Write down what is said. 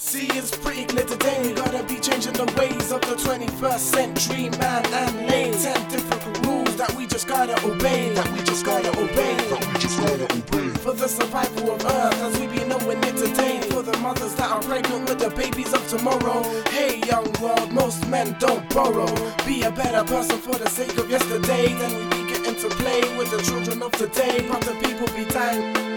See, it's pretty clear today. We gotta be changing the ways of the 21st century, man and late. 10 different rules that we just gotta obey. For the survival of Earth, as we be knowing it today. For the mothers that are pregnant with the babies of tomorrow. Hey, young world, most men don't borrow. Be a better person for the sake of yesterday. Then we be getting to play with the children of today. But the people be dying.